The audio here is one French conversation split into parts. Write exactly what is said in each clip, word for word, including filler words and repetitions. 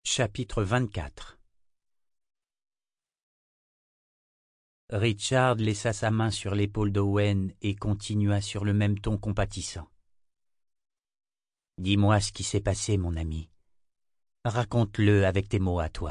Chapitre vingt-quatre. Richard laissa sa main sur l'épaule d'Owen et continua sur le même ton compatissant. « Dis-moi ce qui s'est passé, mon ami. Raconte-le avec tes mots à toi. »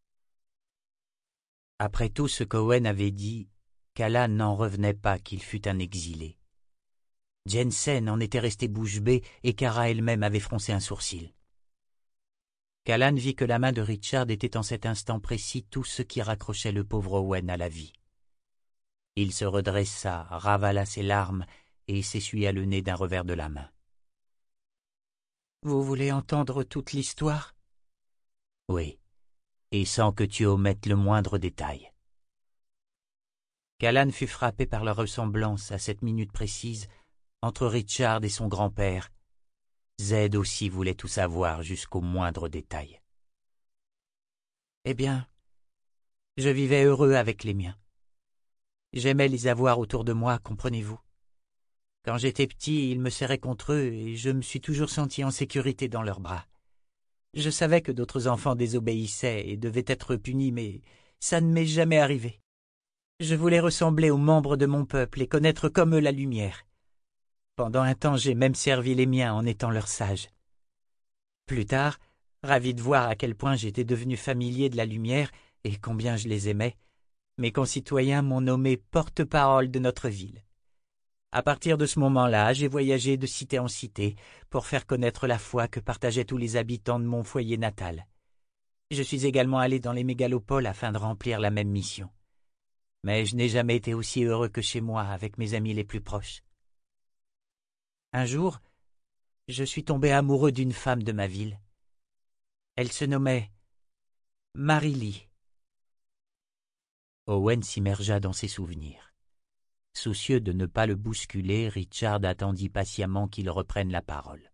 Après tout ce qu'Owen avait dit, Callan n'en revenait pas qu'il fût un exilé. Jensen en était resté bouche bée et Kara elle-même avait froncé un sourcil. Callan vit que la main de Richard était en cet instant précis tout ce qui raccrochait le pauvre Owen à la vie. Il se redressa, ravala ses larmes et s'essuya le nez d'un revers de la main. « Vous voulez entendre toute l'histoire ?»« Oui, et sans que tu omettes le moindre détail. » Callan fut frappé par la ressemblance, à cette minute précise, entre Richard et son grand-père. Z aussi voulait tout savoir jusqu'au moindre détail. « Eh bien, je vivais heureux avec les miens. J'aimais les avoir autour de moi, comprenez-vous. Quand j'étais petit, ils me serraient contre eux et je me suis toujours senti en sécurité dans leurs bras. Je savais que d'autres enfants désobéissaient et devaient être punis, mais ça ne m'est jamais arrivé. Je voulais ressembler aux membres de mon peuple et connaître comme eux la lumière. Pendant un temps, j'ai même servi les miens en étant leur sage. Plus tard, ravi de voir à quel point j'étais devenu familier de la lumière et combien je les aimais, mes concitoyens m'ont nommé porte-parole de notre ville. À partir de ce moment-là, j'ai voyagé de cité en cité pour faire connaître la foi que partageaient tous les habitants de mon foyer natal. Je suis également allé dans les mégalopoles afin de remplir la même mission. Mais je n'ai jamais été aussi heureux que chez moi avec mes amis les plus proches. Un jour, je suis tombé amoureux d'une femme de ma ville. Elle se nommait Marie-Lee. Owen s'immergea dans ses souvenirs. Soucieux de ne pas le bousculer, Richard attendit patiemment qu'il reprenne la parole.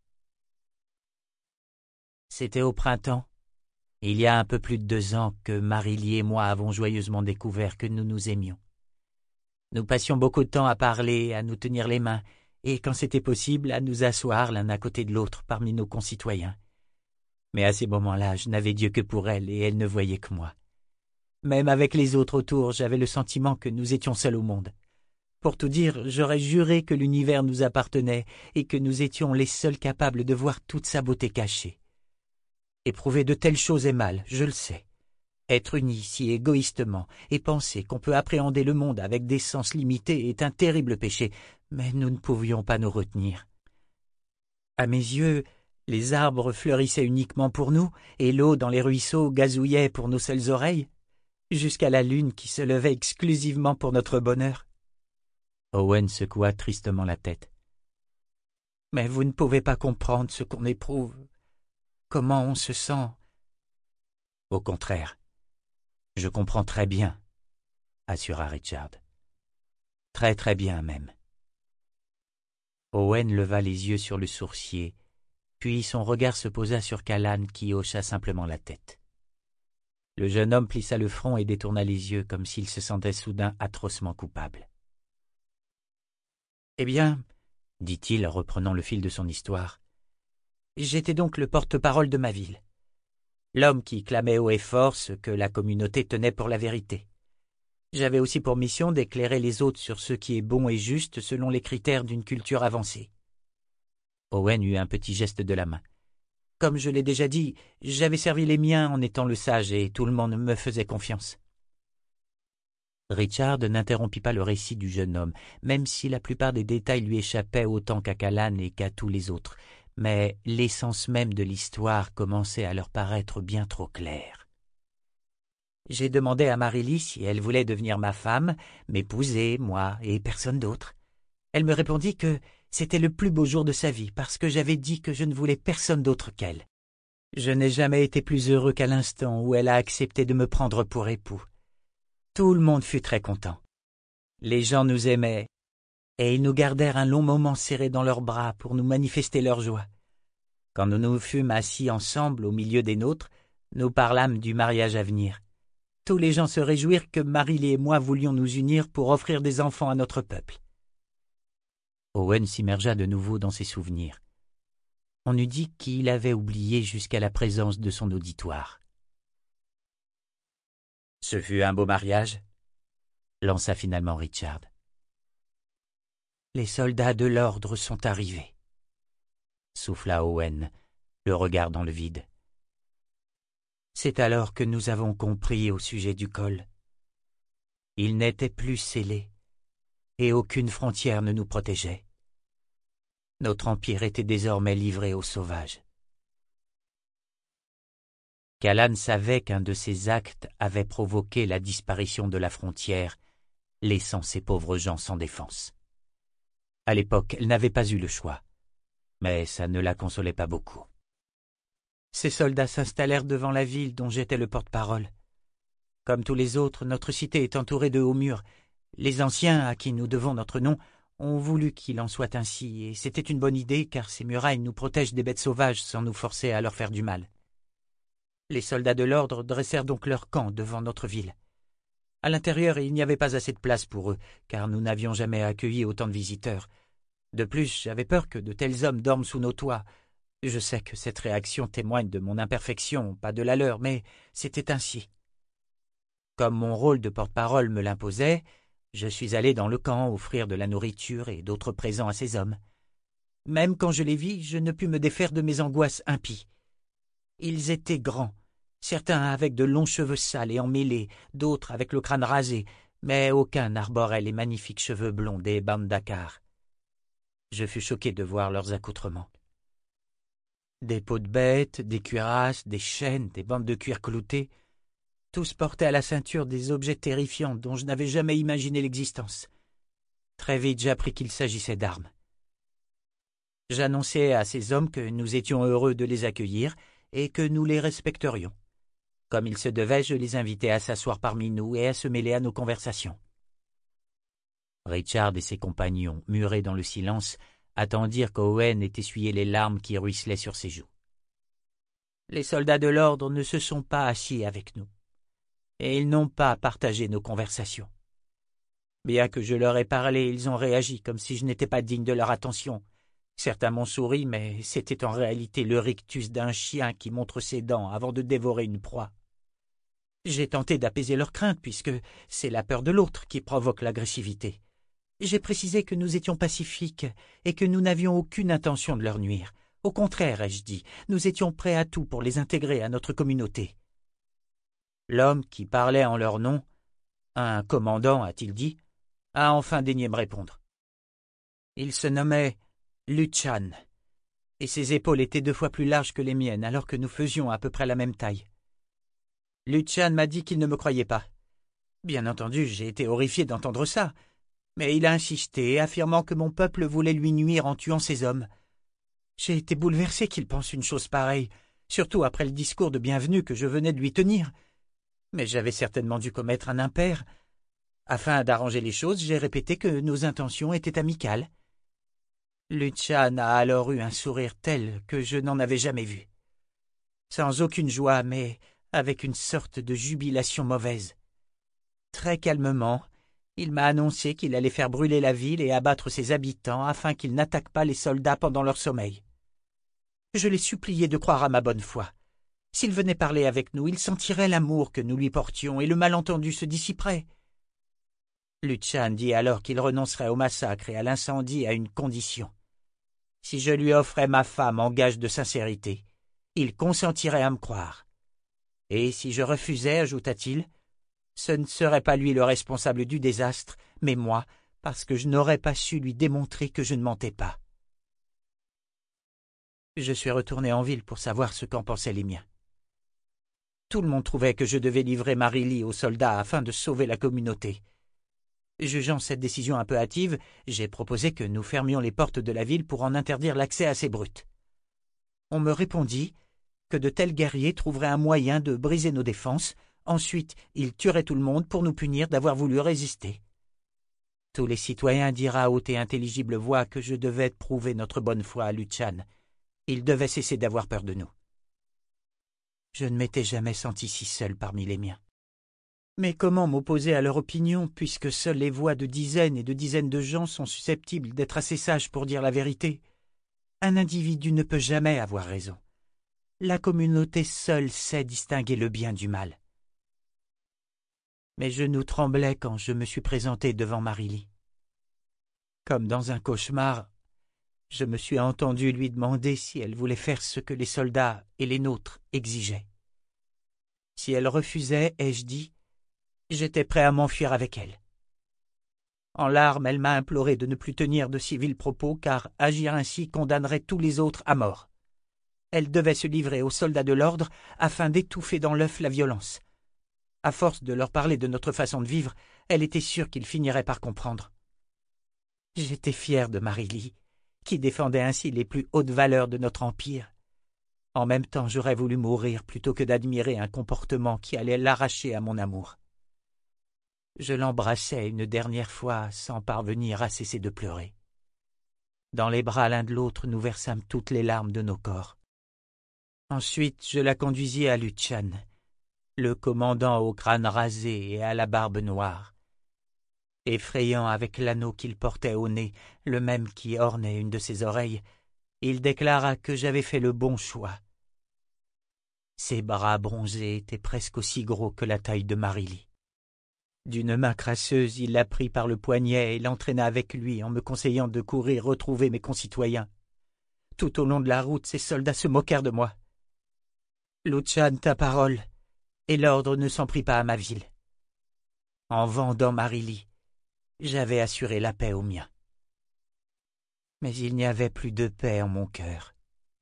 C'était au printemps, il y a un peu plus de deux ans, que Marie-Lee et moi avons joyeusement découvert que nous nous aimions. Nous passions beaucoup de temps à parler, à nous tenir les mains, et quand c'était possible, à nous asseoir l'un à côté de l'autre parmi nos concitoyens. Mais à ces moments-là, je n'avais Dieu que pour elle, et elle ne voyait que moi. Même avec les autres autour, j'avais le sentiment que nous étions seuls au monde. Pour tout dire, j'aurais juré que l'univers nous appartenait et que nous étions les seuls capables de voir toute sa beauté cachée. Éprouver de telles choses est mal, je le sais. Être unis si égoïstement et penser qu'on peut appréhender le monde avec des sens limités est un terrible péché, mais nous ne pouvions pas nous retenir. À mes yeux, les arbres fleurissaient uniquement pour nous et l'eau dans les ruisseaux gazouillait pour nos seules oreilles, jusqu'à la lune qui se levait exclusivement pour notre bonheur. Owen secoua tristement la tête. « Mais vous ne pouvez pas comprendre ce qu'on éprouve, comment on se sent. » « Au contraire, je comprends très bien, » assura Richard. « Très très bien même. » Owen leva les yeux sur le sourcier, puis son regard se posa sur Callan qui hocha simplement la tête. Le jeune homme plissa le front et détourna les yeux comme s'il se sentait soudain atrocement coupable. « Eh bien, dit-il, reprenant le fil de son histoire, j'étais donc le porte-parole de ma ville. L'homme qui clamait haut et fort ce que la communauté tenait pour la vérité. J'avais aussi pour mission d'éclairer les autres sur ce qui est bon et juste selon les critères d'une culture avancée. » Owen eut un petit geste de la main. « Comme je l'ai déjà dit, j'avais servi les miens en étant le sage et tout le monde me faisait confiance. » Richard n'interrompit pas le récit du jeune homme, même si la plupart des détails lui échappaient autant qu'à Callan et qu'à tous les autres. Mais l'essence même de l'histoire commençait à leur paraître bien trop claire. J'ai demandé à Marie-Lee si elle voulait devenir ma femme, m'épouser, moi et personne d'autre. Elle me répondit que c'était le plus beau jour de sa vie parce que j'avais dit que je ne voulais personne d'autre qu'elle. Je n'ai jamais été plus heureux qu'à l'instant où elle a accepté de me prendre pour époux. Tout le monde fut très content. Les gens nous aimaient, et ils nous gardèrent un long moment serrés dans leurs bras pour nous manifester leur joie. Quand nous nous fûmes assis ensemble au milieu des nôtres, nous parlâmes du mariage à venir. Tous les gens se réjouirent que Marie-Lee et moi voulions nous unir pour offrir des enfants à notre peuple. » Owen s'immergea de nouveau dans ses souvenirs. On eût dit qu'il avait oublié jusqu'à la présence de son auditoire. Ce fut un beau mariage, lança finalement Richard. Les soldats de l'ordre sont arrivés, souffla Owen, le regard dans le vide. C'est alors que nous avons compris au sujet du col. Il n'était plus scellé, et aucune frontière ne nous protégeait. Notre empire était désormais livré aux sauvages. Callan savait qu'un de ses actes avait provoqué la disparition de la frontière, laissant ces pauvres gens sans défense. À l'époque, elle n'avait pas eu le choix, mais ça ne la consolait pas beaucoup. Ces soldats s'installèrent devant la ville dont j'étais le porte-parole. Comme tous les autres, notre cité est entourée de hauts murs. Les anciens, à qui nous devons notre nom, ont voulu qu'il en soit ainsi, et c'était une bonne idée car ces murailles nous protègent des bêtes sauvages sans nous forcer à leur faire du mal. Les soldats de l'ordre dressèrent donc leur camp devant notre ville. À l'intérieur, il n'y avait pas assez de place pour eux, car nous n'avions jamais accueilli autant de visiteurs. De plus, j'avais peur que de tels hommes dorment sous nos toits. Je sais que cette réaction témoigne de mon imperfection, pas de la leur, mais c'était ainsi. Comme mon rôle de porte-parole me l'imposait, je suis allé dans le camp offrir de la nourriture et d'autres présents à ces hommes. Même quand je les vis, je ne pus me défaire de mes angoisses impies. Ils étaient grands, certains avec de longs cheveux sales et emmêlés, d'autres avec le crâne rasé, mais aucun n'arborait les magnifiques cheveux blonds des Bandakar. Je fus choqué de voir leurs accoutrements. Des peaux de bêtes, des cuirasses, des chaînes, des bandes de cuir cloutées, tous portaient à la ceinture des objets terrifiants dont je n'avais jamais imaginé l'existence. Très vite j'appris qu'il s'agissait d'armes. J'annonçai à ces hommes que nous étions heureux de les accueillir et que nous les respecterions. Comme il se devait, je les invitai à s'asseoir parmi nous et à se mêler à nos conversations. Richard et ses compagnons, murés dans le silence, attendirent qu'Owen ait essuyé les larmes qui ruisselaient sur ses joues. Les soldats de l'ordre ne se sont pas assis avec nous, et ils n'ont pas partagé nos conversations. Bien que je leur ai parlé, ils ont réagi comme si je n'étais pas digne de leur attention. Certains m'ont souri, mais c'était en réalité le rictus d'un chien qui montre ses dents avant de dévorer une proie. J'ai tenté d'apaiser leurs craintes, puisque c'est la peur de l'autre qui provoque l'agressivité. J'ai précisé que nous étions pacifiques et que nous n'avions aucune intention de leur nuire. Au contraire, ai-je dit, nous étions prêts à tout pour les intégrer à notre communauté. L'homme qui parlait en leur nom, un commandant, a-t-il dit, a enfin daigné me répondre. Il se nommait Luchan, et ses épaules étaient deux fois plus larges que les miennes, alors que nous faisions à peu près la même taille. Luchan m'a dit qu'il ne me croyait pas. Bien entendu, j'ai été horrifié d'entendre ça, mais il a insisté, affirmant que mon peuple voulait lui nuire en tuant ses hommes. J'ai été bouleversé qu'il pense une chose pareille, surtout après le discours de bienvenue que je venais de lui tenir. Mais j'avais certainement dû commettre un impair. Afin d'arranger les choses, j'ai répété que nos intentions étaient amicales. Luchan a alors eu un sourire tel que je n'en avais jamais vu. Sans aucune joie, mais avec une sorte de jubilation mauvaise. Très calmement, il m'a annoncé qu'il allait faire brûler la ville et abattre ses habitants afin qu'ils n'attaquent pas les soldats pendant leur sommeil. Je l'ai supplié de croire à ma bonne foi. S'il venait parler avec nous, il sentirait l'amour que nous lui portions et le malentendu se dissiperait. Luchan dit alors qu'il renoncerait au massacre et à l'incendie à une condition. Si je lui offrais ma femme en gage de sincérité, il consentirait à me croire. Et si je refusais, ajouta-t-il, ce ne serait pas lui le responsable du désastre, mais moi, parce que je n'aurais pas su lui démontrer que je ne mentais pas. Je suis retourné en ville pour savoir ce qu'en pensaient les miens. Tout le monde trouvait que je devais livrer Marily aux soldats afin de sauver la communauté. Jugeant cette décision un peu hâtive, j'ai proposé que nous fermions les portes de la ville pour en interdire l'accès à ces brutes. On me répondit que de tels guerriers trouveraient un moyen de briser nos défenses. Ensuite, ils tueraient tout le monde pour nous punir d'avoir voulu résister. Tous les citoyens dirent à haute et intelligible voix que je devais prouver notre bonne foi à Luchan. Ils devaient cesser d'avoir peur de nous. Je ne m'étais jamais senti si seul parmi les miens. Mais comment m'opposer à leur opinion, puisque seules les voix de dizaines et de dizaines de gens sont susceptibles d'être assez sages pour dire la vérité? Un individu ne peut jamais avoir raison. La communauté seule sait distinguer le bien du mal. Mes genoux tremblaient quand je me suis présenté devant Marily. Comme dans un cauchemar, je me suis entendu lui demander si elle voulait faire ce que les soldats et les nôtres exigeaient. Si elle refusait, ai-je dit, j'étais prêt à m'enfuir avec elle. En larmes, elle m'a imploré de ne plus tenir de si vils propos, car agir ainsi condamnerait tous les autres à mort. Elle devait se livrer aux soldats de l'ordre afin d'étouffer dans l'œuf la violence. À force de leur parler de notre façon de vivre, elle était sûre qu'ils finiraient par comprendre. J'étais fier de Marily, qui défendait ainsi les plus hautes valeurs de notre empire. En même temps, j'aurais voulu mourir plutôt que d'admirer un comportement qui allait l'arracher à mon amour. Je l'embrassai une dernière fois sans parvenir à cesser de pleurer. Dans les bras l'un de l'autre, nous versâmes toutes les larmes de nos corps. Ensuite, je la conduisis à Luchan, le commandant au crâne rasé et à la barbe noire. Effrayant avec l'anneau qu'il portait au nez, le même qui ornait une de ses oreilles, il déclara que j'avais fait le bon choix. Ses bras bronzés étaient presque aussi gros que la taille de Marily. D'une main crasseuse, il la prit par le poignet et l'entraîna avec lui en me conseillant de courir retrouver mes concitoyens. Tout au long de la route, ces soldats se moquèrent de moi. « Luchan, ta parole, et l'ordre ne s'en prit pas à ma ville. » En vendant Marily, j'avais assuré la paix aux miens. Mais il n'y avait plus de paix en mon cœur.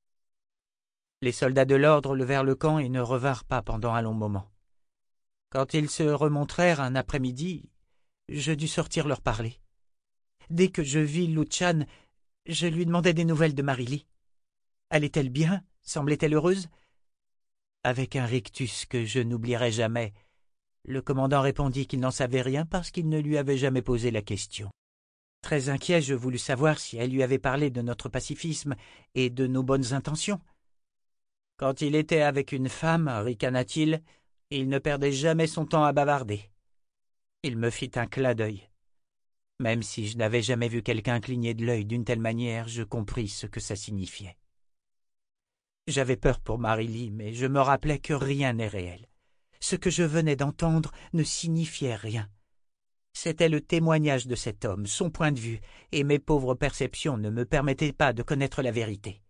Les soldats de l'ordre levèrent le camp et ne revinrent pas pendant un long moment. Quand ils se remontrèrent un après-midi, je dus sortir leur parler. Dès que je vis Luchan, je lui demandai des nouvelles de Marily. Allait-elle bien? Semblait-elle heureuse? Avec un rictus que je n'oublierai jamais, le commandant répondit qu'il n'en savait rien parce qu'il ne lui avait jamais posé la question. Très inquiet, je voulus savoir si elle lui avait parlé de notre pacifisme et de nos bonnes intentions. Quand il était avec une femme, ricana-t-il, il ne perdait jamais son temps à bavarder. Il me fit un clin d'œil. Même si je n'avais jamais vu quelqu'un cligner de l'œil d'une telle manière, je compris ce que ça signifiait. J'avais peur pour Marily, mais je me rappelais que rien n'est réel. Ce que je venais d'entendre ne signifiait rien. C'était le témoignage de cet homme, son point de vue, et mes pauvres perceptions ne me permettaient pas de connaître la vérité.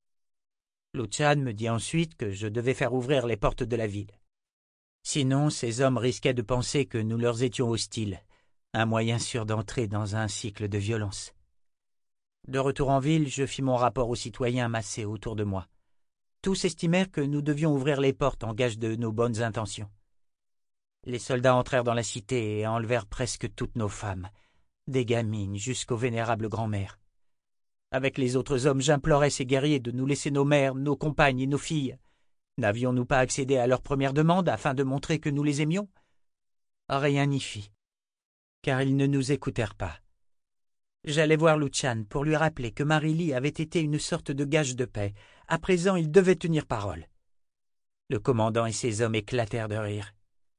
Luchan me dit ensuite que je devais faire ouvrir les portes de la ville. Sinon, ces hommes risquaient de penser que nous leur étions hostiles, un moyen sûr d'entrer dans un cycle de violence. De retour en ville, je fis mon rapport aux citoyens massés autour de moi. Tous estimèrent que nous devions ouvrir les portes en gage de nos bonnes intentions. Les soldats entrèrent dans la cité et enlevèrent presque toutes nos femmes, des gamines jusqu'aux vénérables grand-mères. Avec les autres hommes, j'implorais ces guerriers de nous laisser nos mères, nos compagnes et nos filles. N'avions-nous pas accédé à leur première demande afin de montrer que nous les aimions? Rien n'y fit, car ils ne nous écoutèrent pas. J'allais voir Luchan pour lui rappeler que Marily avait été une sorte de gage de paix. À présent, il devait tenir parole. Le commandant et ses hommes éclatèrent de rire.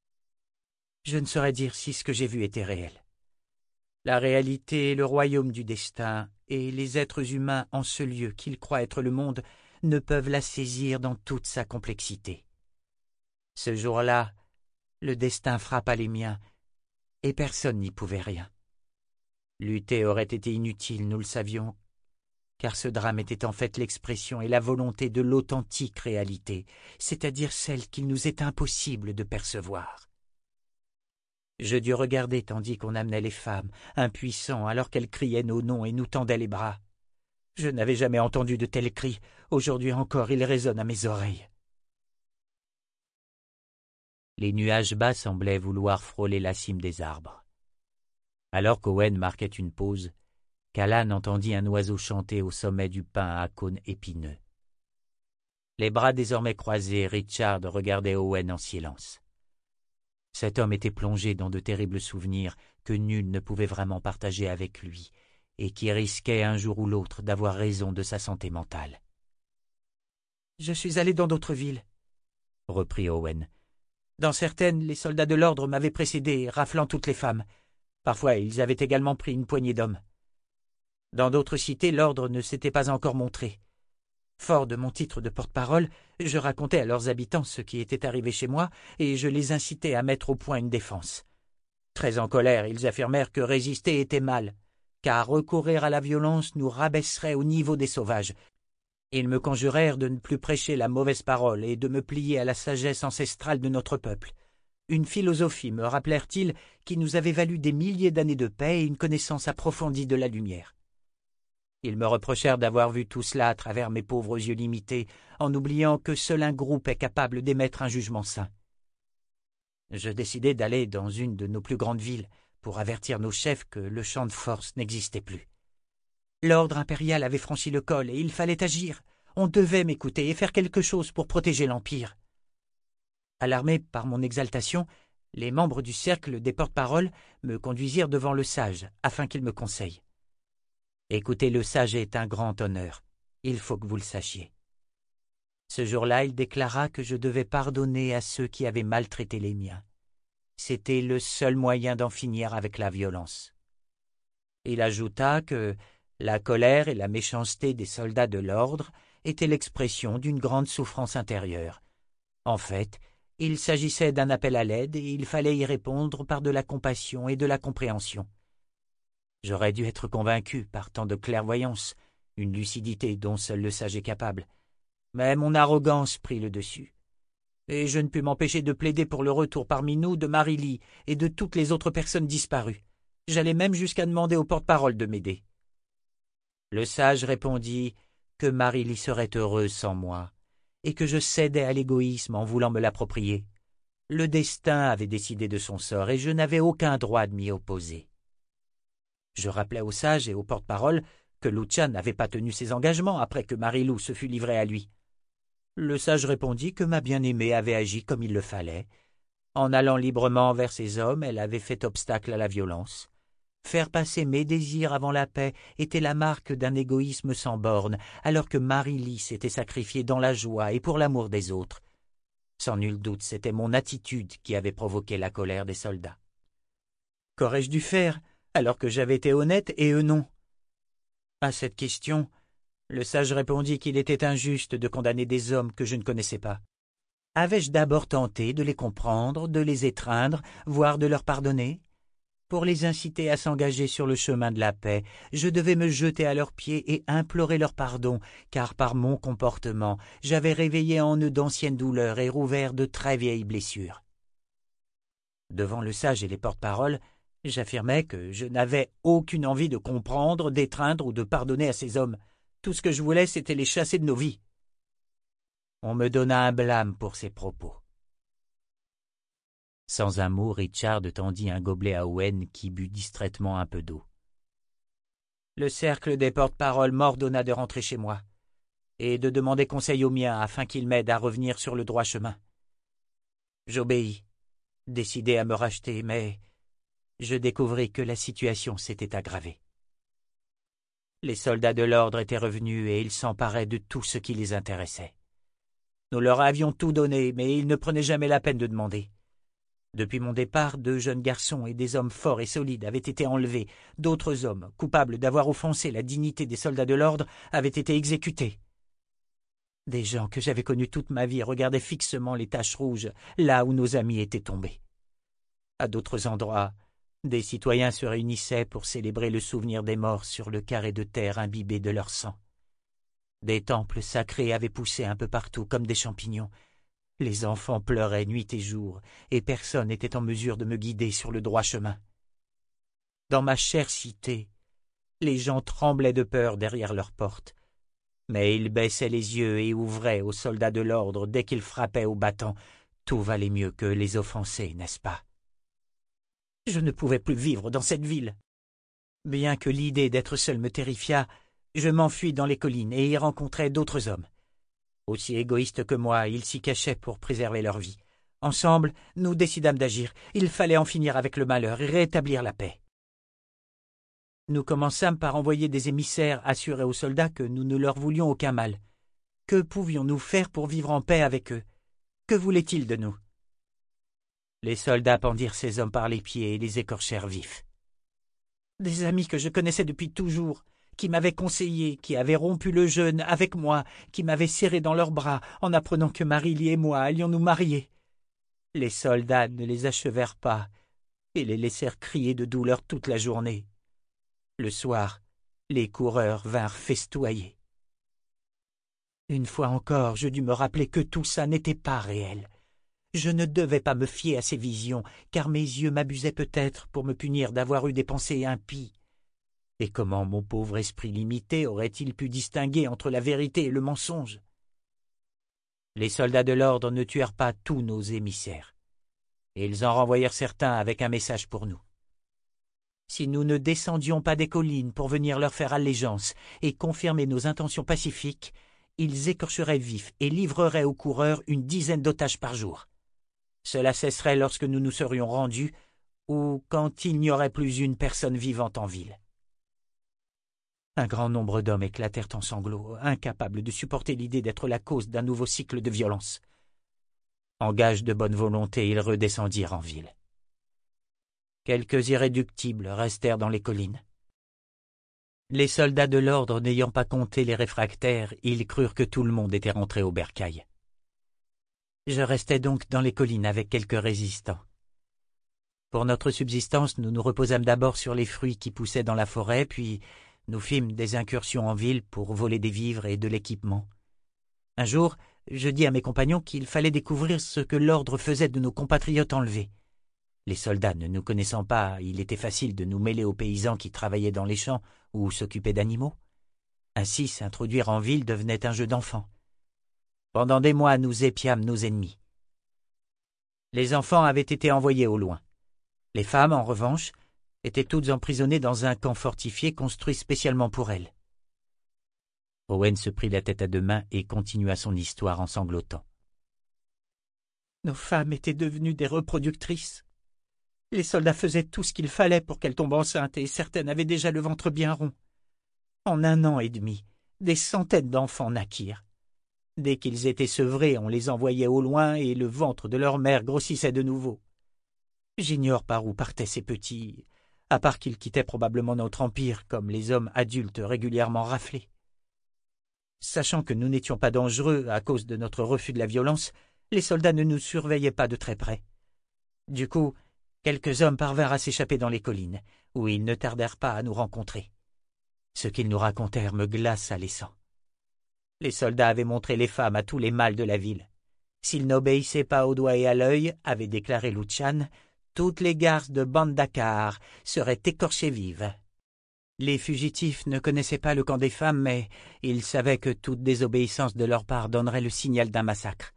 Je ne saurais dire si ce que j'ai vu était réel. La réalité est le royaume du destin, et les êtres humains en ce lieu qu'ils croient être le monde ne peuvent la saisir dans toute sa complexité. Ce jour-là, le destin frappa les miens, et personne n'y pouvait rien. Lutter aurait été inutile, nous le savions, car ce drame était en fait l'expression et la volonté de l'authentique réalité, c'est-à-dire celle qu'il nous est impossible de percevoir. Je dus regarder tandis qu'on amenait les femmes, impuissants, alors qu'elles criaient nos noms et nous tendaient les bras. Je n'avais jamais entendu de tels cris. Aujourd'hui encore, ils résonnent à mes oreilles. Les nuages bas semblaient vouloir frôler la cime des arbres. Alors qu'Owen marquait une pause, Callan entendit un oiseau chanter au sommet du pin à cône épineux. Les bras désormais croisés, Richard regardait Owen en silence. Cet homme était plongé dans de terribles souvenirs que nul ne pouvait vraiment partager avec lui et qui risquait un jour ou l'autre d'avoir raison de sa santé mentale. « Je suis allé dans d'autres villes, » reprit Owen. « Dans certaines, les soldats de l'ordre m'avaient précédé, raflant toutes les femmes. Parfois, ils avaient également pris une poignée d'hommes. Dans d'autres cités, l'ordre ne s'était pas encore montré. Fort de mon titre de porte-parole, je racontais à leurs habitants ce qui était arrivé chez moi et je les incitais à mettre au point une défense. Très en colère, ils affirmèrent que résister était mal, car recourir à la violence nous rabaisserait au niveau des sauvages. Ils me conjurèrent de ne plus prêcher la mauvaise parole et de me plier à la sagesse ancestrale de notre peuple. Une philosophie, me rappelèrent-ils, qui nous avait valu des milliers d'années de paix et une connaissance approfondie de la lumière. Ils me reprochèrent d'avoir vu tout cela à travers mes pauvres yeux limités, en oubliant que seul un groupe est capable d'émettre un jugement sain. Je décidai d'aller dans une de nos plus grandes villes pour avertir nos chefs que le champ de force n'existait plus. L'ordre impérial avait franchi le col et il fallait agir. On devait m'écouter et faire quelque chose pour protéger l'Empire. Alarmés par mon exaltation, les membres du cercle des porte-paroles me conduisirent devant le sage afin qu'il me conseille. Écouter le sage est un grand honneur. Il faut que vous le sachiez. Ce jour-là, il déclara que je devais pardonner à ceux qui avaient maltraité les miens. C'était le seul moyen d'en finir avec la violence. Il ajouta que la colère et la méchanceté des soldats de l'ordre étaient l'expression d'une grande souffrance intérieure. En fait, il s'agissait d'un appel à l'aide et il fallait y répondre par de la compassion et de la compréhension. J'aurais dû être convaincu par tant de clairvoyance, une lucidité dont seul le sage est capable. Mais mon arrogance prit le dessus, et je ne pus m'empêcher de plaider pour le retour parmi nous de Marie-Lie et de toutes les autres personnes disparues. J'allais même jusqu'à demander au porte-parole de m'aider. Le sage répondit que Marie-Lie serait heureuse sans moi, et que je cédais à l'égoïsme en voulant me l'approprier. Le destin avait décidé de son sort, et je n'avais aucun droit de m'y opposer. Je rappelai au sage et au porte-parole que Lucia n'avait pas tenu ses engagements après que Marie-Lou se fût livrée à lui. Le sage répondit que ma bien-aimée avait agi comme il le fallait. En allant librement vers ses hommes, elle avait fait obstacle à la violence. Faire passer mes désirs avant la paix était la marque d'un égoïsme sans bornes, alors que Marie-Lie s'était sacrifiée dans la joie et pour l'amour des autres. Sans nul doute, c'était mon attitude qui avait provoqué la colère des soldats. Qu'aurais-je dû faire, alors que j'avais été honnête et eux non? À cette question, le sage répondit qu'il était injuste de condamner des hommes que je ne connaissais pas. Avais-je d'abord tenté de les comprendre, de les étreindre, voire de leur pardonner? Pour les inciter à s'engager sur le chemin de la paix, je devais me jeter à leurs pieds et implorer leur pardon, car par mon comportement, j'avais réveillé en eux d'anciennes douleurs et rouvert de très vieilles blessures. Devant le sage et les porte-paroles, j'affirmais que je n'avais aucune envie de comprendre, d'étreindre ou de pardonner à ces hommes. Tout ce que je voulais, c'était les chasser de nos vies. On me donna un blâme pour ces propos. Sans un mot, Richard tendit un gobelet à Owen qui but distraitement un peu d'eau. Le cercle des porte-paroles m'ordonna de rentrer chez moi et de demander conseil aux miens afin qu'ils m'aident à revenir sur le droit chemin. J'obéis, décidé à me racheter, mais je découvris que la situation s'était aggravée. Les soldats de l'ordre étaient revenus et ils s'emparaient de tout ce qui les intéressait. Nous leur avions tout donné, mais ils ne prenaient jamais la peine de demander. Depuis mon départ, deux jeunes garçons et des hommes forts et solides avaient été enlevés. D'autres hommes, coupables d'avoir offensé la dignité des soldats de l'ordre, avaient été exécutés. Des gens que j'avais connus toute ma vie regardaient fixement les taches rouges, là où nos amis étaient tombés. À d'autres endroits, des citoyens se réunissaient pour célébrer le souvenir des morts sur le carré de terre imbibé de leur sang. Des temples sacrés avaient poussé un peu partout comme des champignons. Les enfants pleuraient nuit et jour, et personne n'était en mesure de me guider sur le droit chemin. Dans ma chère cité, les gens tremblaient de peur derrière leurs portes, mais ils baissaient les yeux et ouvraient aux soldats de l'ordre dès qu'ils frappaient au bâton. Tout valait mieux que les offenser, n'est-ce pas? Je ne pouvais plus vivre dans cette ville. Bien que l'idée d'être seul me terrifiât, je m'enfuis dans les collines et y rencontrai d'autres hommes. Aussi égoïstes que moi, ils s'y cachaient pour préserver leur vie. Ensemble, nous décidâmes d'agir. Il fallait en finir avec le malheur et rétablir la paix. Nous commençâmes par envoyer des émissaires assurer aux soldats que nous ne leur voulions aucun mal. Que pouvions-nous faire pour vivre en paix avec eux? Que voulaient-ils de nous? Les soldats pendirent ces hommes par les pieds et les écorchèrent vifs. Des amis que je connaissais depuis toujours, qui m'avaient conseillé, qui avaient rompu le jeûne avec moi, qui m'avaient serré dans leurs bras en apprenant que Marie-Lie et moi allions nous marier. Les soldats ne les achevèrent pas, et les laissèrent crier de douleur toute la journée. Le soir, les coureurs vinrent festoyer. Une fois encore, je dus me rappeler que tout ça n'était pas réel. Je ne devais pas me fier à ces visions, car mes yeux m'abusaient peut-être pour me punir d'avoir eu des pensées impies. Et comment mon pauvre esprit limité aurait-il pu distinguer entre la vérité et le mensonge? Les soldats de l'ordre ne tuèrent pas tous nos émissaires, et ils en renvoyèrent certains avec un message pour nous. Si nous ne descendions pas des collines pour venir leur faire allégeance et confirmer nos intentions pacifiques, ils écorcheraient vifs et livreraient aux coureurs une dizaine d'otages par jour. Cela cesserait lorsque nous nous serions rendus ou quand il n'y aurait plus une personne vivante en ville. Un grand nombre d'hommes éclatèrent en sanglots, incapables de supporter l'idée d'être la cause d'un nouveau cycle de violence. En gage de bonne volonté, ils redescendirent en ville. Quelques irréductibles restèrent dans les collines. Les soldats de l'ordre n'ayant pas compté les réfractaires, ils crurent que tout le monde était rentré au bercail. Je restai donc dans les collines avec quelques résistants. Pour notre subsistance, nous nous reposâmes d'abord sur les fruits qui poussaient dans la forêt, puis nous fîmes des incursions en ville pour voler des vivres et de l'équipement. Un jour, je dis à mes compagnons qu'il fallait découvrir ce que l'ordre faisait de nos compatriotes enlevés. Les soldats ne nous connaissant pas, il était facile de nous mêler aux paysans qui travaillaient dans les champs ou s'occupaient d'animaux. Ainsi, s'introduire en ville devenait un jeu d'enfant. Pendant des mois, nous épiâmes nos ennemis. Les enfants avaient été envoyés au loin. Les femmes, en revanche, étaient toutes emprisonnées dans un camp fortifié construit spécialement pour elles. Owen se prit la tête à deux mains et continua son histoire en sanglotant. Nos femmes étaient devenues des reproductrices. Les soldats faisaient tout ce qu'il fallait pour qu'elles tombent enceintes et certaines avaient déjà le ventre bien rond. En un an et demi, des centaines d'enfants naquirent. Dès qu'ils étaient sevrés, on les envoyait au loin et le ventre de leur mère grossissait de nouveau. J'ignore par où partaient ces petits, à part qu'ils quittaient probablement notre empire comme les hommes adultes régulièrement raflés. Sachant que nous n'étions pas dangereux à cause de notre refus de la violence, les soldats ne nous surveillaient pas de très près. Du coup, quelques hommes parvinrent à s'échapper dans les collines, où ils ne tardèrent pas à nous rencontrer. Ce qu'ils nous racontèrent me glaça les sangs. Les soldats avaient montré les femmes à tous les mâles de la ville. S'ils n'obéissaient pas au doigt et à l'œil, avait déclaré Luchan, toutes les garces de Bandakar seraient écorchées vives. Les fugitifs ne connaissaient pas le camp des femmes, mais ils savaient que toute désobéissance de leur part donnerait le signal d'un massacre.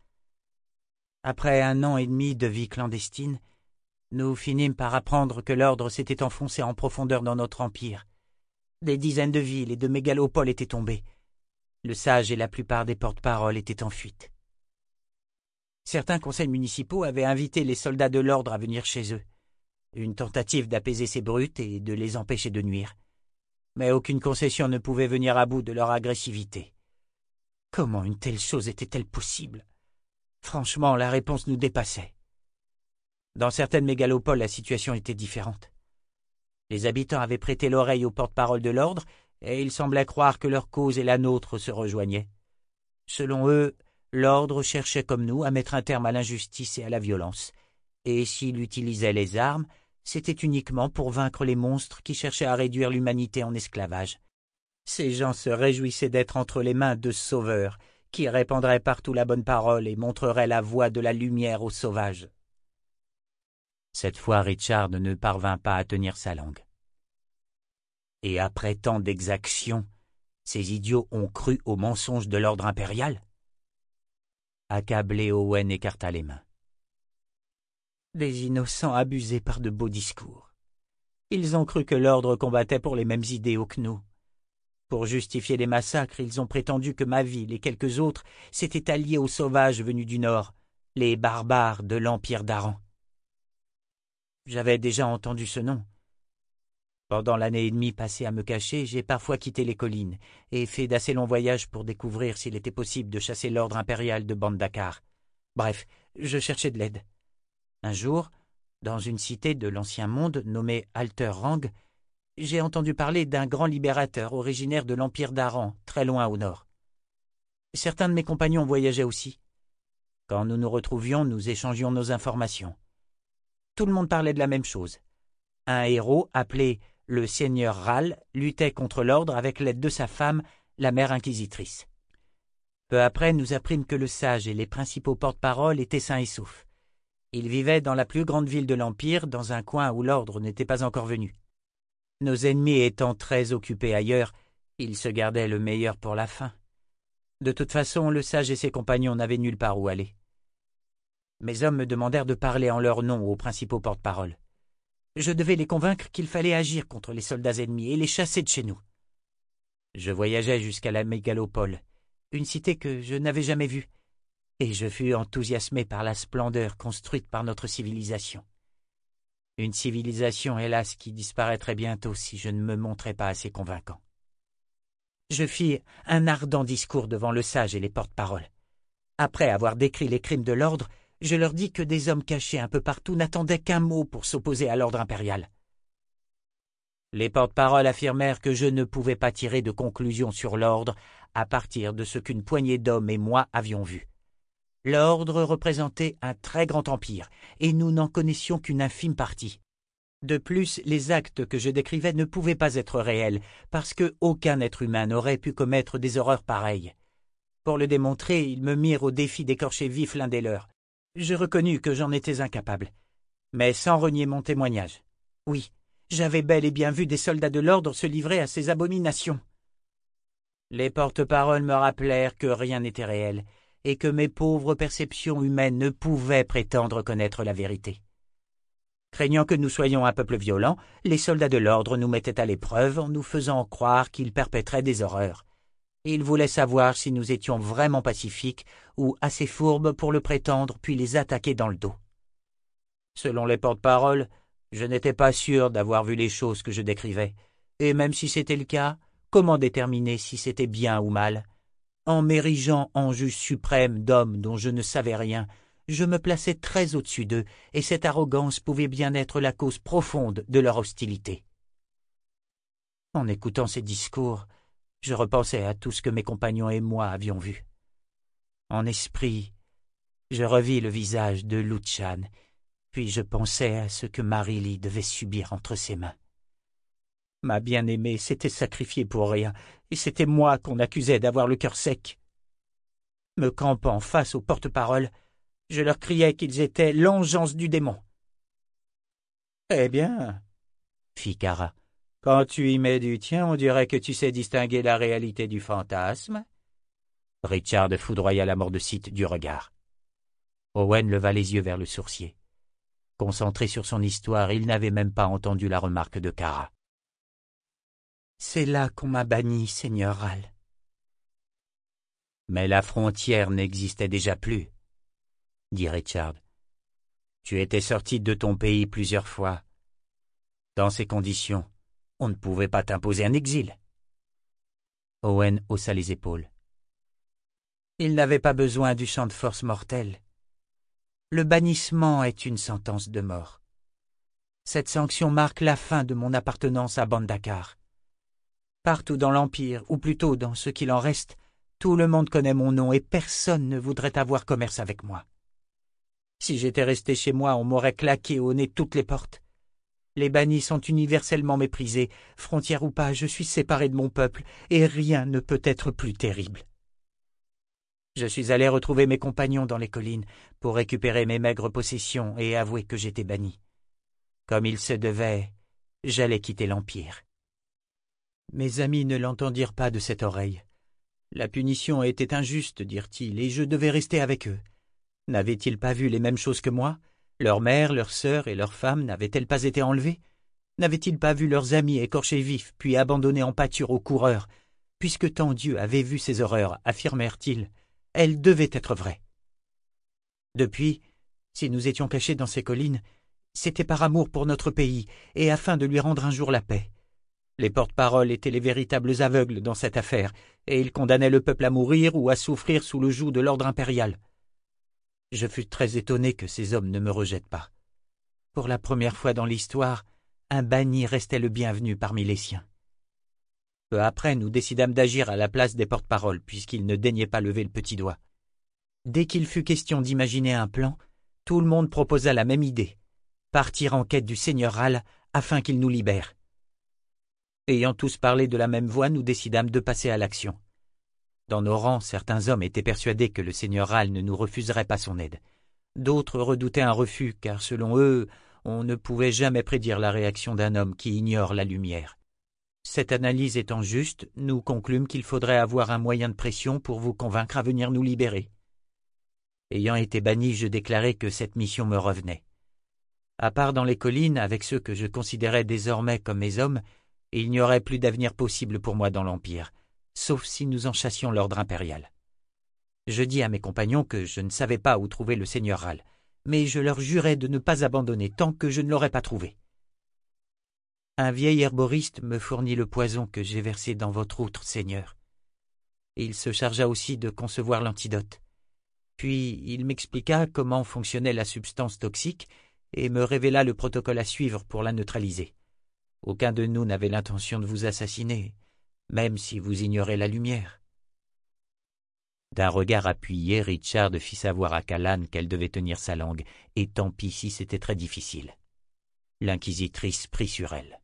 Après un an et demi de vie clandestine, nous finîmes par apprendre que l'ordre s'était enfoncé en profondeur dans notre empire. Des dizaines de villes et de mégalopoles étaient tombées. Le sage et la plupart des porte-paroles étaient en fuite. Certains conseils municipaux avaient invité les soldats de l'ordre à venir chez eux. Une tentative d'apaiser ces brutes et de les empêcher de nuire. Mais aucune concession ne pouvait venir à bout de leur agressivité. Comment une telle chose était-elle possible? Franchement, la réponse nous dépassait. Dans certaines mégalopoles, la situation était différente. Les habitants avaient prêté l'oreille aux porte-paroles de l'ordre, et il semblait croire que leur cause et la nôtre se rejoignaient. Selon eux, l'ordre cherchait comme nous à mettre un terme à l'injustice et à la violence, et s'il utilisait les armes, c'était uniquement pour vaincre les monstres qui cherchaient à réduire l'humanité en esclavage. Ces gens se réjouissaient d'être entre les mains de sauveurs, qui répandraient partout la bonne parole et montreraient la voie de la lumière aux sauvages. Cette fois, Richard ne parvint pas à tenir sa langue. Et après tant d'exactions, ces idiots ont cru aux mensonges de l'ordre impérial? Accablé, Owen écarta les mains. Des innocents abusés par de beaux discours. Ils ont cru que l'ordre combattait pour les mêmes idéaux que nous. Pour justifier les massacres, ils ont prétendu que ma ville et quelques autres s'étaient alliés aux sauvages venus du nord, les barbares de l'Empire d'Aran. J'avais déjà entendu ce nom. Pendant l'année et demie passée à me cacher, j'ai parfois quitté les collines et fait d'assez longs voyages pour découvrir s'il était possible de chasser l'ordre impérial de Bandakar. Bref, je cherchais de l'aide. Un jour, dans une cité de l'Ancien Monde nommée Alter Rang, j'ai entendu parler d'un grand libérateur originaire de l'Empire d'Aran, très loin au nord. Certains de mes compagnons voyageaient aussi. Quand nous nous retrouvions, nous échangions nos informations. Tout le monde parlait de la même chose, Un héros appelé le seigneur Ral luttait contre l'ordre avec l'aide de sa femme, la mère inquisitrice. Peu après, nous apprîmes que le sage et les principaux porte-parole étaient sains et saufs. Ils vivaient dans la plus grande ville de l'Empire, dans un coin où l'ordre n'était pas encore venu. Nos ennemis étant très occupés ailleurs, ils se gardaient le meilleur pour la fin. De toute façon, le sage et ses compagnons n'avaient nulle part où aller. Mes hommes me demandèrent de parler en leur nom aux principaux porte-parole. Je devais les convaincre qu'il fallait agir contre les soldats ennemis et les chasser de chez nous. Je voyageai jusqu'à la mégalopole, une cité que je n'avais jamais vue, et je fus enthousiasmé par la splendeur construite par notre civilisation. Une civilisation, hélas, qui disparaîtrait bientôt si je ne me montrais pas assez convaincant. Je fis un ardent discours devant le sage et les porte-paroles. Après avoir décrit les crimes de l'ordre, je leur dis que des hommes cachés un peu partout n'attendaient qu'un mot pour s'opposer à l'ordre impérial. Les porte-paroles affirmèrent que je ne pouvais pas tirer de conclusion sur l'ordre à partir de ce qu'une poignée d'hommes et moi avions vu. L'ordre représentait un très grand empire, et nous n'en connaissions qu'une infime partie. De plus, les actes que je décrivais ne pouvaient pas être réels, parce qu'aucun être humain n'aurait pu commettre des horreurs pareilles. Pour le démontrer, ils me mirent au défi d'écorcher vif l'un des leurs. Je reconnus que j'en étais incapable, mais sans renier mon témoignage. Oui, j'avais bel et bien vu des soldats de l'ordre se livrer à ces abominations. Les porte-paroles me rappelèrent que rien n'était réel, et que mes pauvres perceptions humaines ne pouvaient prétendre connaître la vérité. Craignant que nous soyons un peuple violent, les soldats de l'ordre nous mettaient à l'épreuve en nous faisant croire qu'ils perpétraient des horreurs. Ils voulaient savoir si nous étions vraiment pacifiques ou assez fourbes pour le prétendre puis les attaquer dans le dos. Selon les porte-paroles, je n'étais pas sûr d'avoir vu les choses que je décrivais, et même si c'était le cas, comment déterminer si c'était bien ou mal? En m'érigeant en juge suprême d'hommes dont je ne savais rien, je me plaçais très au-dessus d'eux, et cette arrogance pouvait bien être la cause profonde de leur hostilité. En écoutant ces discours, je repensais à tout ce que mes compagnons et moi avions vu. En esprit, je revis le visage de Luchan, puis je pensais à ce que Marily devait subir entre ses mains. Ma bien-aimée s'était sacrifiée pour rien, et c'était moi qu'on accusait d'avoir le cœur sec. Me campant face aux porte-paroles, je leur criais qu'ils étaient l'engeance du démon. « Eh bien, » fit Kara, « quand tu y mets du tien, on dirait que tu sais distinguer la réalité du fantasme. » Richard foudroya la Mordecite du regard. Owen leva les yeux vers le sourcier. Concentré sur son histoire, il n'avait même pas entendu la remarque de Kara. « C'est là qu'on m'a banni, seigneur Ral. » Mais la frontière n'existait déjà plus, dit Richard. Tu étais sorti de ton pays plusieurs fois. Dans ces conditions, on ne pouvait pas t'imposer un exil. Owen haussa les épaules. Il n'avait pas besoin du champ de force mortelle. Le bannissement est une sentence de mort. Cette sanction marque la fin de mon appartenance à Bandakar. Partout dans l'Empire, ou plutôt dans ce qu'il en reste, tout le monde connaît mon nom et personne ne voudrait avoir commerce avec moi. Si j'étais resté chez moi, on m'aurait claqué au nez toutes les portes. Les bannis sont universellement méprisés, frontière ou pas, je suis séparé de mon peuple, et rien ne peut être plus terrible. Je suis allé retrouver mes compagnons dans les collines pour récupérer mes maigres possessions et avouer que j'étais banni. Comme il se devait, j'allais quitter l'Empire. Mes amis ne l'entendirent pas de cette oreille. La punition était injuste, dirent-ils, et je devais rester avec eux. N'avaient-ils pas vu les mêmes choses que moi? Leurs mères, leurs sœurs et leurs femmes n'avaient-elles pas été enlevées? N'avaient-ils pas vu leurs amis écorchés vifs, puis abandonnés en pâture aux coureurs? Puisque tant Dieu avait vu ces horreurs, affirmèrent-ils, elles devaient être vraies. Depuis, si nous étions cachés dans ces collines, c'était par amour pour notre pays et afin de lui rendre un jour la paix. Les porte-paroles étaient les véritables aveugles dans cette affaire, et ils condamnaient le peuple à mourir ou à souffrir sous le joug de l'ordre impérial. Je fus très étonné que ces hommes ne me rejettent pas. Pour la première fois dans l'histoire, un banni restait le bienvenu parmi les siens. Peu après, nous décidâmes d'agir à la place des porte-paroles, puisqu'ils ne daignaient pas lever le petit doigt. Dès qu'il fut question d'imaginer un plan, tout le monde proposa la même idée, partir en quête du seigneur Ral afin qu'il nous libère. Ayant tous parlé de la même voix, nous décidâmes de passer à l'action. Dans nos rangs, certains hommes étaient persuadés que le seigneur Ral ne nous refuserait pas son aide. D'autres redoutaient un refus, car selon eux, on ne pouvait jamais prédire la réaction d'un homme qui ignore la lumière. Cette analyse étant juste, nous conclûmes qu'il faudrait avoir un moyen de pression pour vous convaincre à venir nous libérer. Ayant été banni, je déclarai que cette mission me revenait. À part dans les collines, avec ceux que je considérais désormais comme mes hommes, il n'y aurait plus d'avenir possible pour moi dans l'Empire, sauf si nous en chassions l'ordre impérial. Je dis à mes compagnons que je ne savais pas où trouver le seigneur Ral, mais je leur jurais de ne pas abandonner tant que je ne l'aurais pas trouvé. Un vieil herboriste me fournit le poison que j'ai versé dans votre outre, seigneur. Il se chargea aussi de concevoir l'antidote. Puis il m'expliqua comment fonctionnait la substance toxique et me révéla le protocole à suivre pour la neutraliser. Aucun de nous n'avait l'intention de vous assassiner, même si vous ignorez la lumière. D'un regard appuyé, Richard fit savoir à Callan qu'elle devait tenir sa langue, et tant pis si c'était très difficile. L'inquisitrice prit sur elle.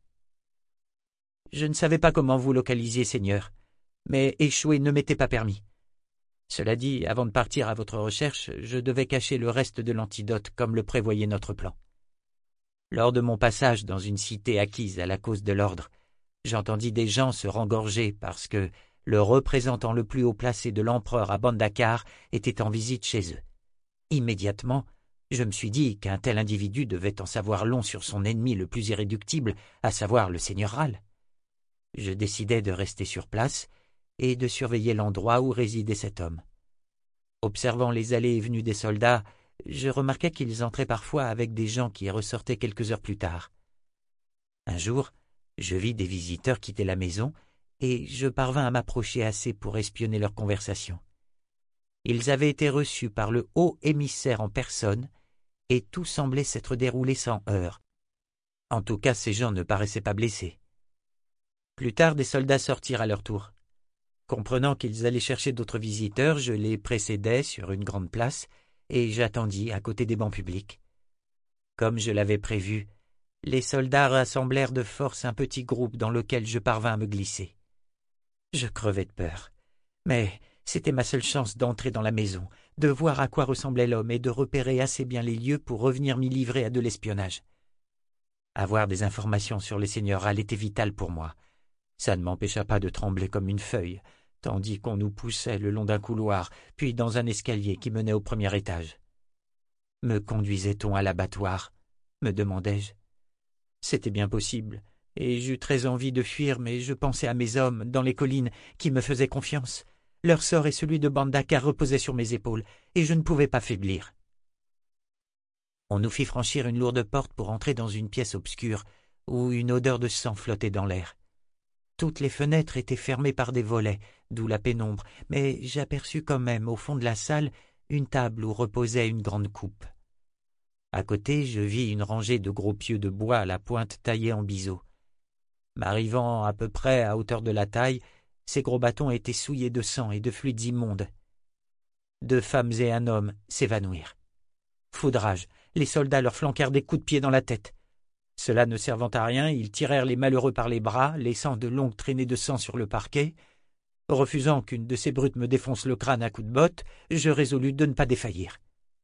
« Je ne savais pas comment vous localisiez, seigneur, mais échouer ne m'était pas permis. Cela dit, avant de partir à votre recherche, je devais cacher le reste de l'antidote comme le prévoyait notre plan. Lors de mon passage dans une cité acquise à la cause de l'ordre, j'entendis des gens se rengorger parce que le représentant le plus haut placé de l'empereur à Bandakar était en visite chez eux. Immédiatement, je me suis dit qu'un tel individu devait en savoir long sur son ennemi le plus irréductible, à savoir le seigneur Ral. Je décidai de rester sur place et de surveiller l'endroit où résidait cet homme. Observant les allées et venues des soldats, je remarquai qu'ils entraient parfois avec des gens qui ressortaient quelques heures plus tard. Un jour, je vis des visiteurs quitter la maison et je parvins à m'approcher assez pour espionner leur conversation. Ils avaient été reçus par le haut émissaire en personne et tout semblait s'être déroulé sans heurts. En tout cas, ces gens ne paraissaient pas blessés. Plus tard, des soldats sortirent à leur tour. Comprenant qu'ils allaient chercher d'autres visiteurs, je les précédai sur une grande place et j'attendis à côté des bancs publics. Comme je l'avais prévu, les soldats rassemblèrent de force un petit groupe dans lequel je parvins à me glisser. Je crevais de peur, mais c'était ma seule chance d'entrer dans la maison, de voir à quoi ressemblait l'homme et de repérer assez bien les lieux pour revenir m'y livrer à de l'espionnage. Avoir des informations sur les seigneurs Ral était vital pour moi. Ça ne m'empêcha pas de trembler comme une feuille, tandis qu'on nous poussait le long d'un couloir, puis dans un escalier qui menait au premier étage. Me conduisait-on à l'abattoir ? Me demandai-je. C'était bien possible, et j'eus très envie de fuir, mais je pensais à mes hommes dans les collines qui me faisaient confiance. Leur sort et celui de Bandakar reposaient sur mes épaules, et je ne pouvais pas faiblir. On nous fit franchir une lourde porte pour entrer dans une pièce obscure, où une odeur de sang flottait dans l'air. Toutes les fenêtres étaient fermées par des volets, d'où la pénombre, mais j'aperçus quand même, au fond de la salle, une table où reposait une grande coupe. À côté, je vis une rangée de gros pieux de bois à la pointe taillés en biseau. M'arrivant à peu près à hauteur de la taille, ces gros bâtons étaient souillés de sang et de fluides immondes. Deux femmes et un homme s'évanouirent. Foudrage, les soldats leur flanquèrent des coups de pied dans la tête. Cela ne servant à rien, ils tirèrent les malheureux par les bras, laissant de longues traînées de sang sur le parquet. Refusant qu'une de ces brutes me défonce le crâne à coups de botte, je résolus de ne pas défaillir.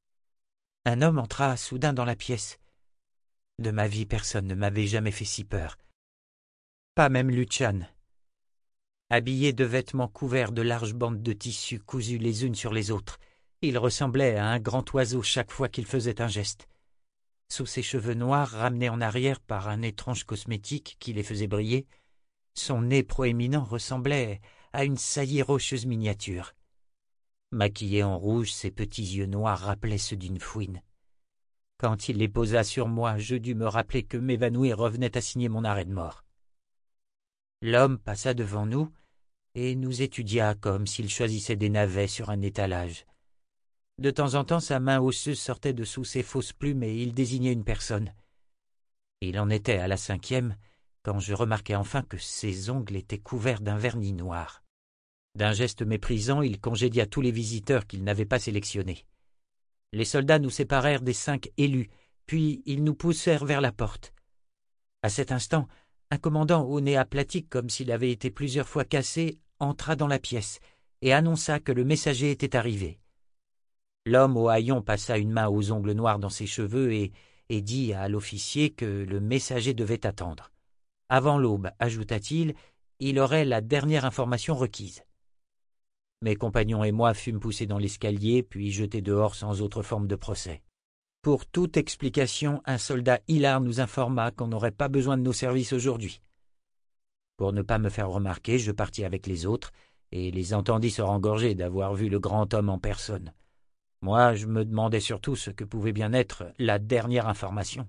Un homme entra soudain dans la pièce. De ma vie, personne ne m'avait jamais fait si peur. Pas même Luchan. Habillé de vêtements couverts de larges bandes de tissu cousues les unes sur les autres, il ressemblait à un grand oiseau chaque fois qu'il faisait un geste. Sous ses cheveux noirs ramenés en arrière par un étrange cosmétique qui les faisait briller, son nez proéminent ressemblait à une saillie rocheuse miniature. Maquillé en rouge, ses petits yeux noirs rappelaient ceux d'une fouine. Quand il les posa sur moi, je dus me rappeler que m'évanouir revenait à signer mon arrêt de mort. L'homme passa devant nous et nous étudia comme s'il choisissait des navets sur un étalage. De temps en temps, sa main osseuse sortait de sous ses fausses plumes et il désignait une personne. Il en était à la cinquième, quand je remarquai enfin que ses ongles étaient couverts d'un vernis noir. D'un geste méprisant, il congédia tous les visiteurs qu'il n'avait pas sélectionnés. Les soldats nous séparèrent des cinq élus, puis ils nous poussèrent vers la porte. À cet instant, un commandant au nez aplati comme s'il avait été plusieurs fois cassé entra dans la pièce et annonça que le messager était arrivé. L'homme au haillon passa une main aux ongles noirs dans ses cheveux et, et dit à l'officier que le messager devait attendre. Avant l'aube, ajouta-t-il, il aurait la dernière information requise. Mes compagnons et moi fûmes poussés dans l'escalier, puis jetés dehors sans autre forme de procès. Pour toute explication, un soldat hilar nous informa qu'on n'aurait pas besoin de nos services aujourd'hui. Pour ne pas me faire remarquer, je partis avec les autres, et les entendis se rengorger d'avoir vu le grand homme en personne. Moi, je me demandais surtout ce que pouvait bien être la dernière information.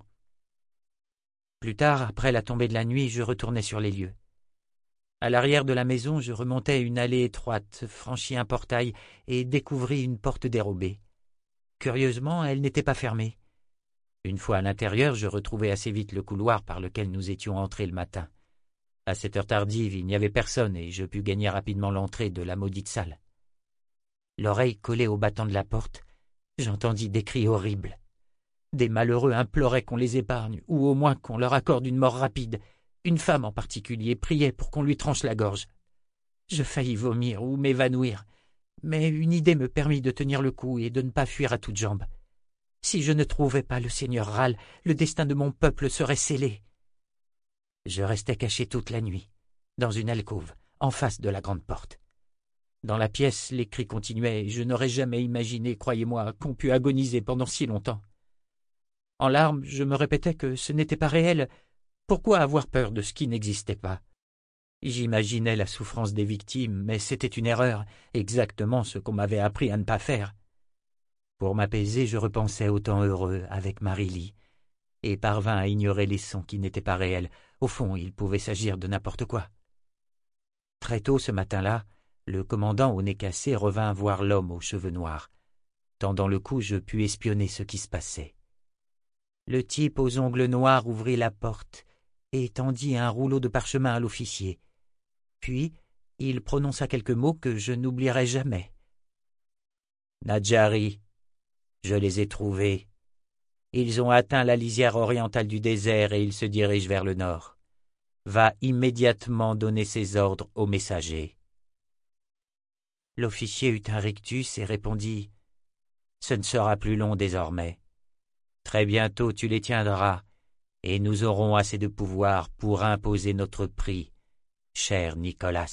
Plus tard, après la tombée de la nuit, je retournai sur les lieux. À l'arrière de la maison, je remontai une allée étroite, franchis un portail et découvris une porte dérobée. Curieusement, elle n'était pas fermée. Une fois à l'intérieur, je retrouvai assez vite le couloir par lequel nous étions entrés le matin. À cette heure tardive, il n'y avait personne et je pus gagner rapidement l'entrée de la maudite salle. L'oreille collée au battant de la porte, j'entendis des cris horribles. Des malheureux imploraient qu'on les épargne, ou au moins qu'on leur accorde une mort rapide. Une femme en particulier priait pour qu'on lui tranche la gorge. Je faillis vomir ou m'évanouir, mais une idée me permit de tenir le coup et de ne pas fuir à toutes jambes. Si je ne trouvais pas le seigneur Ral, le destin de mon peuple serait scellé. Je restai caché toute la nuit, dans une alcôve, en face de la grande porte. Dans la pièce, les cris continuaient, et je n'aurais jamais imaginé, croyez-moi, qu'on pût agoniser pendant si longtemps. En larmes, je me répétais que ce n'était pas réel. Pourquoi avoir peur de ce qui n'existait pas? J'imaginais la souffrance des victimes, mais c'était une erreur, exactement ce qu'on m'avait appris à ne pas faire. Pour m'apaiser, je repensais au temps heureux avec Marie-Lie, et parvins à ignorer les sons qui n'étaient pas réels. Au fond, il pouvait s'agir de n'importe quoi. Très tôt ce matin-là, le commandant au nez cassé revint voir l'homme aux cheveux noirs. Tendant le cou, je pus espionner ce qui se passait. Le type aux ongles noirs ouvrit la porte et tendit un rouleau de parchemin à l'officier. Puis, il prononça quelques mots que je n'oublierai jamais. « Nadjari, je les ai trouvés. Ils ont atteint la lisière orientale du désert et ils se dirigent vers le nord. Va immédiatement donner ses ordres au messager. » L'officier eut un rictus et répondit « Ce ne sera plus long désormais. Très bientôt tu les tiendras, et nous aurons assez de pouvoir pour imposer notre prix, cher Nicolas. »